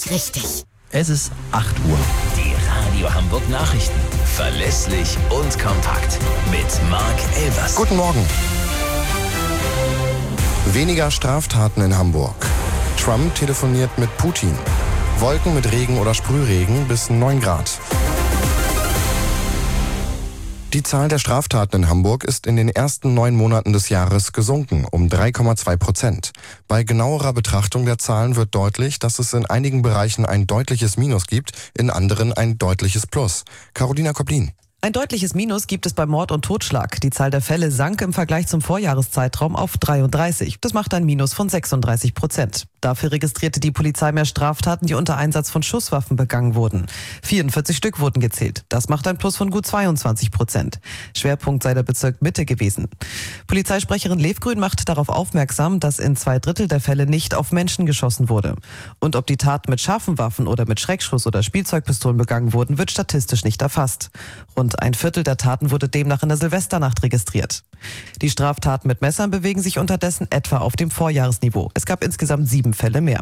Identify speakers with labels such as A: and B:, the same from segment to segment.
A: nicht richtig.
B: Es ist 8 Uhr.
C: Die Radio Hamburg Nachrichten. Verlässlich und kompakt. Mit Marc Elvers.
D: Guten Morgen. Weniger Straftaten in Hamburg. Trump telefoniert mit Putin. Wolken mit Regen oder Sprühregen bis 9 Grad. Die Zahl der Straftaten in Hamburg ist in den ersten 9 Monaten des Jahres gesunken, um 3,2%. Bei genauerer Betrachtung der Zahlen wird deutlich, dass es in einigen Bereichen ein deutliches Minus gibt, in anderen ein deutliches Plus. Carolina Koplin.
E: Ein deutliches Minus gibt es bei Mord und Totschlag. Die Zahl der Fälle sank im Vergleich zum Vorjahreszeitraum auf 33. Das macht ein Minus von 36%. Dafür registrierte die Polizei mehr Straftaten, die unter Einsatz von Schusswaffen begangen wurden. 44 Stück wurden gezählt. Das macht ein Plus von gut 22%. Schwerpunkt sei der Bezirk Mitte gewesen. Polizeisprecherin Levgrün macht darauf aufmerksam, dass in 2/3 der Fälle nicht auf Menschen geschossen wurde. Und ob die Taten mit scharfen Waffen oder mit Schreckschuss oder Spielzeugpistolen begangen wurden, wird statistisch nicht erfasst. Rund 1/4 der Taten wurde demnach in der Silvesternacht registriert. Die Straftaten mit Messern bewegen sich unterdessen etwa auf dem Vorjahresniveau. Es gab insgesamt 7 Fälle mehr.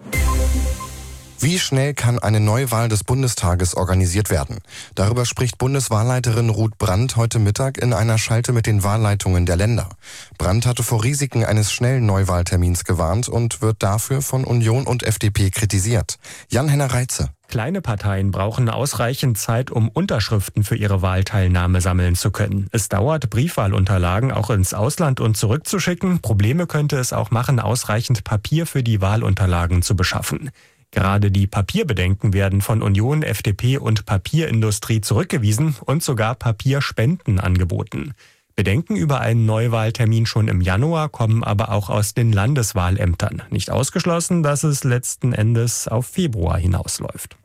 D: Wie schnell kann eine Neuwahl des Bundestages organisiert werden? Darüber spricht Bundeswahlleiterin Ruth Brandt heute Mittag in einer Schalte mit den Wahlleitungen der Länder. Brandt hatte vor Risiken eines schnellen Neuwahltermins gewarnt und wird dafür von Union und FDP kritisiert. Jan-Henner Reitze.
F: Kleine Parteien brauchen ausreichend Zeit, um Unterschriften für ihre Wahlteilnahme sammeln zu können. Es dauert, Briefwahlunterlagen auch ins Ausland und zurückzuschicken. Probleme könnte es auch machen, ausreichend Papier für die Wahlunterlagen zu beschaffen. Gerade die Papierbedenken werden von Union, FDP und Papierindustrie zurückgewiesen und sogar Papierspenden angeboten. Bedenken über einen Neuwahltermin schon im Januar kommen aber auch aus den Landeswahlämtern. Nicht ausgeschlossen, dass es letzten Endes auf Februar hinausläuft.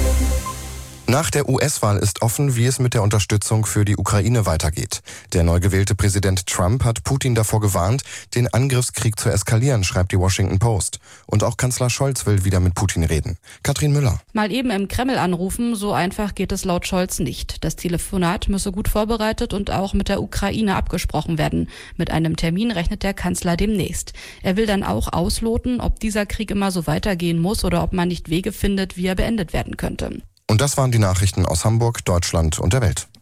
D: Nach der US-Wahl ist offen, wie es mit der Unterstützung für die Ukraine weitergeht. Der neu gewählte Präsident Trump hat Putin davor gewarnt, den Angriffskrieg zu eskalieren, schreibt die Washington Post. Und auch Kanzler Scholz will wieder mit Putin reden. Katrin Müller.
G: Mal eben im Kreml anrufen, so einfach geht es laut Scholz nicht. Das Telefonat müsse gut vorbereitet und auch mit der Ukraine abgesprochen werden. Mit einem Termin rechnet der Kanzler demnächst. Er will dann auch ausloten, ob dieser Krieg immer so weitergehen muss oder ob man nicht Wege findet, wie er beendet werden könnte.
D: Und das waren die Nachrichten aus Hamburg, Deutschland und der Welt.